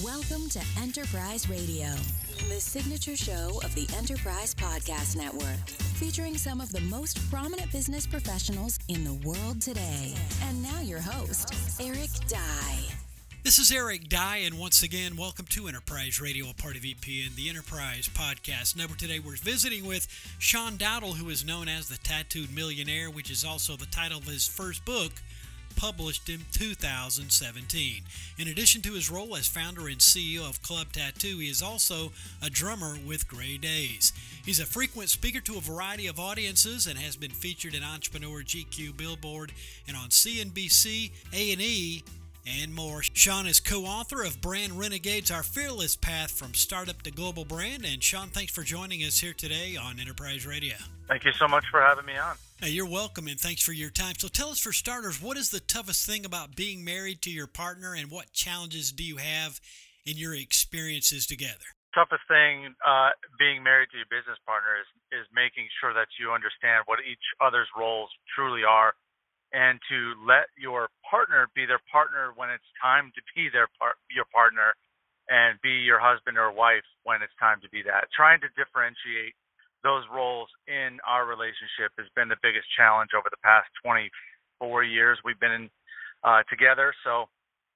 Welcome to Enterprise Radio, the signature show of the Enterprise Podcast Network, featuring some of the most prominent business professionals in the world today. And now your host, Eric Dye. This is Eric Dye, and once again, welcome to Enterprise Radio, a part of EPN, the Enterprise Podcast Network. Today we're visiting with Sean Dowdle, who is known as the Tattooed Millionaire, which is also the title of his first book, published in 2017. In addition to his role as founder and CEO of Club Tattoo, he is also a drummer with Gray Days. He's a frequent speaker to a variety of audiences and has been featured in Entrepreneur, GQ, Billboard, and on CNBC, A&E, and more. Sean is co-author of Brand Renegades, Our Fearless Path from Startup to Global Brand. And Sean, thanks for joining us here today on Enterprise Radio. Thank you so much for having me on. You're welcome, and thanks for your time. So tell us, for starters, what is the toughest thing about being married to your partner, and what challenges do you have in your experiences together? Toughest thing being married to your business partner is making sure that you understand what each other's roles truly are, and to let your partner be their partner when it's time to be your partner, and be your husband or wife when it's time to be that. Trying to differentiate those roles in our relationship has been the biggest challenge over the past 24 years we've been together. So,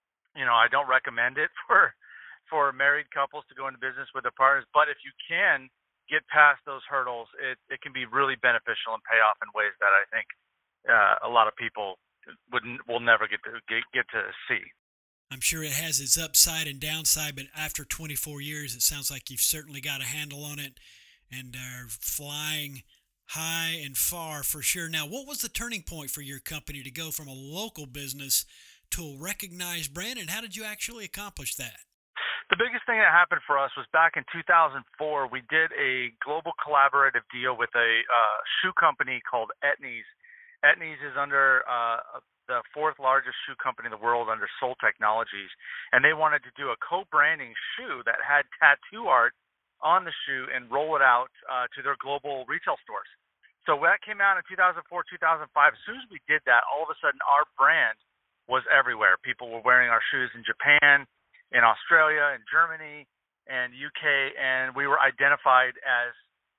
I don't recommend it for married couples to go into business with their partners. But if you can get past those hurdles, it can be really beneficial and pay off in ways that I think a lot of people will never get to see. I'm sure it has its upside and downside, but after 24 years, it sounds like you've certainly got a handle on it and are flying high and far for sure. Now, what was the turning point for your company to go from a local business to a recognized brand, and how did you actually accomplish that? The biggest thing that happened for us was back in 2004, we did a global collaborative deal with a shoe company called Etnies. Etnies is under the fourth largest shoe company in the world under Soul Technologies, and they wanted to do a co-branding shoe that had tattoo art on the shoe and roll it out to their global retail stores. So that came out in 2004, 2005. As soon as we did that, all of a sudden our brand was everywhere. People were wearing our shoes in Japan, in Australia, in Germany, and UK, and we were identified as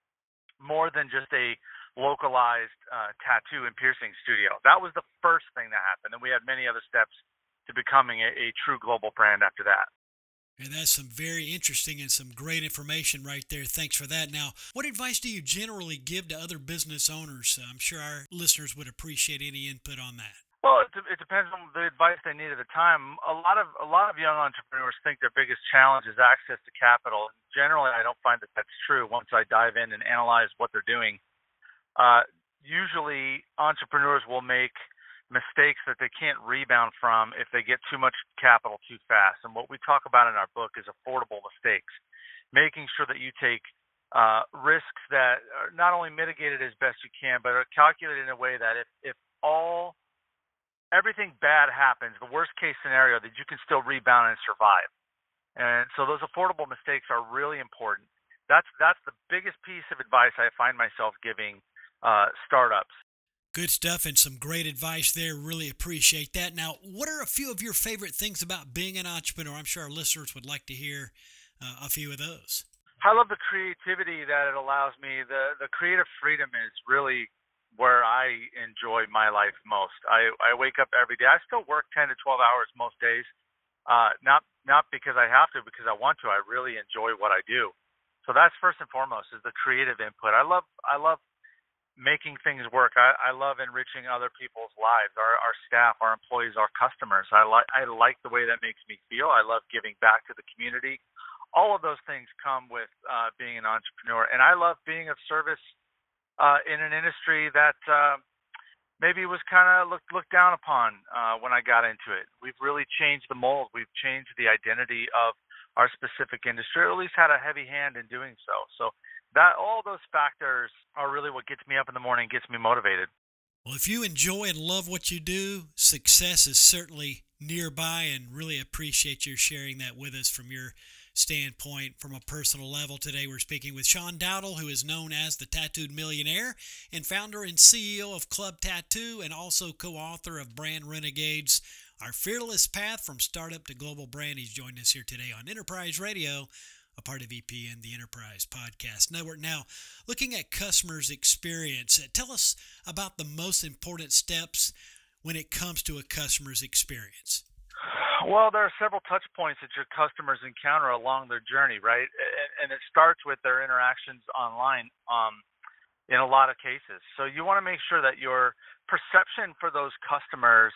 more than just a localized tattoo and piercing studio. That was the first thing that happened, and we had many other steps to becoming a true global brand after that. And that's some very interesting and some great information right there. Thanks for that. Now, what advice do you generally give to other business owners? I'm sure our listeners would appreciate any input on that. Well, it depends on the advice they need at the time. A lot of young entrepreneurs think their biggest challenge is access to capital. Generally, I don't find that that's true once I dive in and analyze what they're doing. Usually, entrepreneurs will make mistakes that they can't rebound from if they get too much capital too fast. And what we talk about in our book is affordable mistakes, making sure that you take risks that are not only mitigated as best you can, but are calculated in a way that if everything bad happens, the worst case scenario, that you can still rebound and survive. And so those affordable mistakes are really important. That's the biggest piece of advice I find myself giving startups. Good stuff and some great advice there. Really appreciate that. Now, what are a few of your favorite things about being an entrepreneur? I'm sure our listeners would like to hear a few of those. I love the creativity that it allows me. The creative freedom is really where I enjoy my life most. I wake up every day. I still work 10 to 12 hours most days, not because I have to, because I want to. I really enjoy what I do. So that's first and foremost, is the creative input. I love making things work. I love enriching other people's lives, our staff, our employees, our customers. I like the way that makes me feel. I love giving back to the community. All of those things come with being an entrepreneur. And I love being of service in an industry that maybe was kind of looked down upon when I got into it. We've really changed the mold. We've changed the identity of our specific industry, or at least had a heavy hand in doing so. So that all those factors are really what gets me up in the morning, gets me motivated. Well, if you enjoy and love what you do, success is certainly nearby, and really appreciate your sharing that with us from your standpoint from a personal level. Today we're speaking with Sean Dowdle, who is known as the Tattooed Millionaire and founder and CEO of Club Tattoo, and also co-author of Brand Renegades, our fearless path from startup to global brand. He's joined us here today on Enterprise Radio, a part of EPN, the Enterprise Podcast Network. Now, looking at customers' experience, tell us about the most important steps when it comes to a customer's experience. Well, there are several touch points that your customers encounter along their journey, right? And it starts with their interactions online in a lot of cases. So you want to make sure that your perception for those customers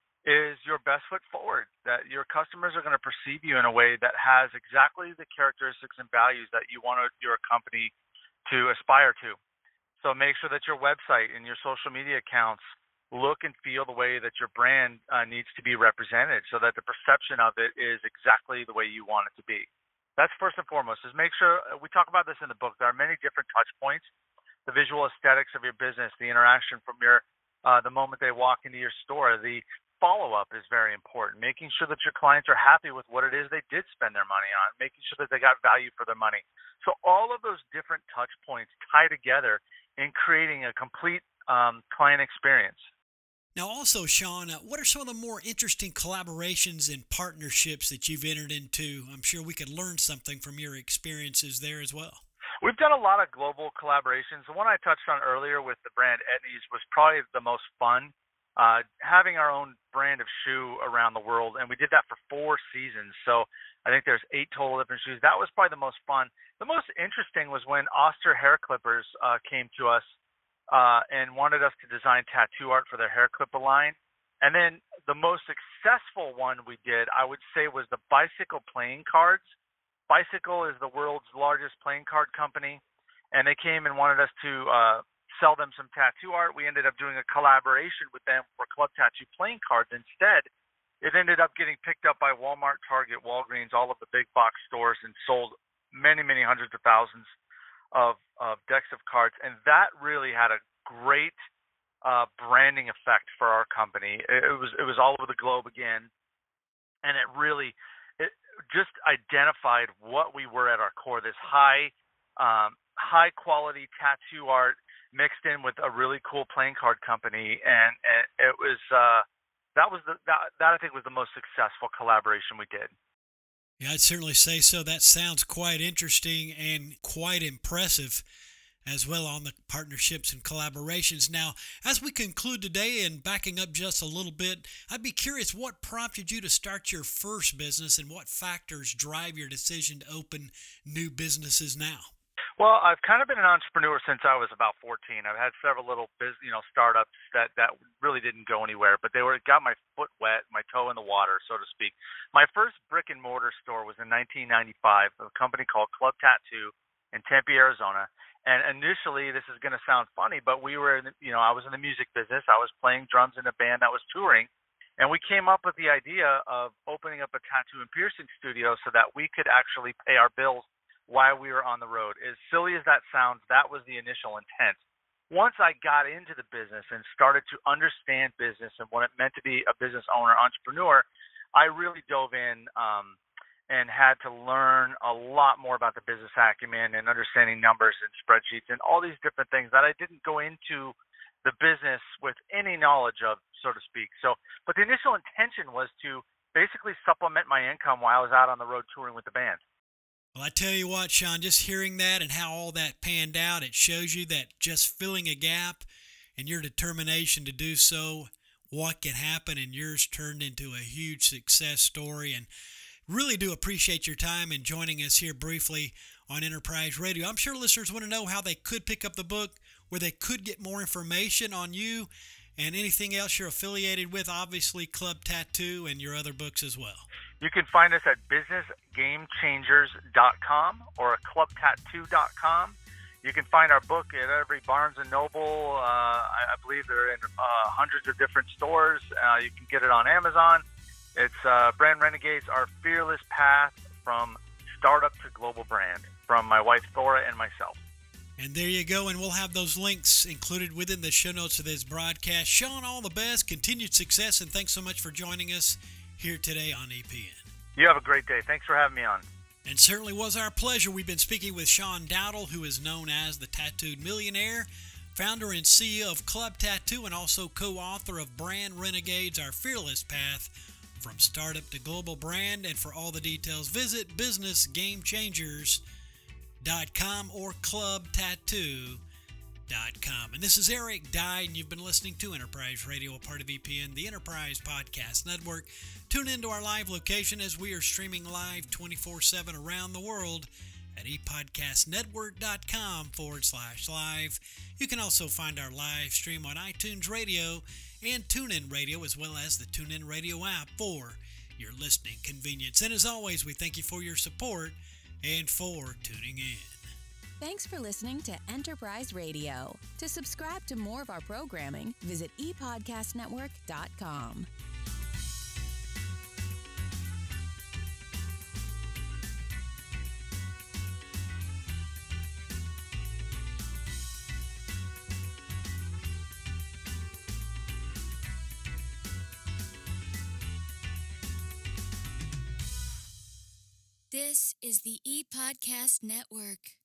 is your best foot forward, that your customers are going to perceive you in a way that has exactly the characteristics and values that you want your company to aspire to. So make sure that your website and your social media accounts look and feel the way that your brand needs to be represented, so that the perception of it is exactly the way you want it to be. That's first and foremost, is make sure, we talk about this in the book, there are many different touch points, the visual aesthetics of your business, the interaction from the moment they walk into your store, the follow-up is very important, making sure that your clients are happy with what it is they did spend their money on, making sure that they got value for their money. So all of those different touch points tie together in creating a complete client experience. Now also, Sean, what are some of the more interesting collaborations and partnerships that you've entered into? I'm sure we could learn something from your experiences there as well. We've done a lot of global collaborations. The one I touched on earlier with the brand Etnies was probably the most fun. Having our own brand of shoe around the world, and we did that for 4 seasons. So I think there's 8 total different shoes. That was probably the most fun. The most interesting was when Oster Hair Clippers came to us and wanted us to design tattoo art for their hair clipper line. And then the most successful one we did, I would say, was the Bicycle playing cards. Bicycle is the world's largest playing card company, and they came and wanted us to sell them some tattoo art. We ended up doing a collaboration with them for Club Tattoo playing cards instead. It ended up getting picked up by Walmart, Target, Walgreens, all of the big box stores, and sold many, many hundreds of thousands of decks of cards, and that really had a great branding effect for our company. It was all over the globe again, and it just identified what we were at our core. This high quality tattoo art mixed in with a really cool playing card company, and it was that I think was the most successful collaboration we did. Yeah, I'd certainly say so. That sounds quite interesting and quite impressive as well on the partnerships and collaborations. Now, as we conclude today and backing up just a little bit, I'd be curious what prompted you to start your first business and what factors drive your decision to open new businesses now? Well, I've kind of been an entrepreneur since I was about 14. I've had several little startups that really didn't go anywhere, but they got my foot wet, my toe in the water, so to speak. My first brick and mortar store was in 1995, a company called Club Tattoo in Tempe, Arizona. And initially, this is going to sound funny, but I was in the music business. I was playing drums in a band that was touring, and we came up with the idea of opening up a tattoo and piercing studio so that we could actually pay our bills while we were on the road. As silly as that sounds, that was the initial intent. Once I got into the business and started to understand business and what it meant to be a business owner, entrepreneur, I really dove in and had to learn a lot more about the business acumen and understanding numbers and spreadsheets and all these different things that I didn't go into the business with any knowledge of, so to speak. But the initial intention was to basically supplement my income while I was out on the road touring with the band. Well, I tell you what, Sean, just hearing that and how all that panned out, it shows you that just filling a gap and your determination to do so, what can happen, and yours turned into a huge success story. And really do appreciate your time and joining us here briefly on Enterprise Radio. I'm sure listeners want to know how they could pick up the book, where they could get more information on you and anything else you're affiliated with, obviously Club Tattoo and your other books as well. You can find us at businessgamechangers.com or clubtattoo.com. You can find our book at every Barnes & Noble. I believe they're in hundreds of different stores. You can get it on Amazon. It's Brand Renegades, Our Fearless Path from Startup to Global Brand, from my wife Thora and myself. And there you go, and we'll have those links included within the show notes of this broadcast. Sean, all the best, continued success, and thanks so much for joining us here today on EPN. You have a great day. Thanks for having me on. And certainly was our pleasure. We've been speaking with Sean Dowdle, who is known as the Tattooed Millionaire, founder and CEO of Club Tattoo, and also co-author of Brand Renegades, Our Fearless Path from startup to global brand. And for all the details, visit businessgamechangers.com or clubtattoo.com. And this is Eric Dye, and you've been listening to Enterprise Radio, a part of EPN, the Enterprise Podcast Network. Tune into our live location as we are streaming live 24/7 around the world at epodcastnetwork.com/live. You can also find our live stream on iTunes Radio and TuneIn Radio, as well as the TuneIn Radio app for your listening convenience. And as always, we thank you for your support and for tuning in. Thanks for listening to Enterprise Radio. To subscribe to more of our programming, visit epodcastnetwork.com. This is the ePodcast Network.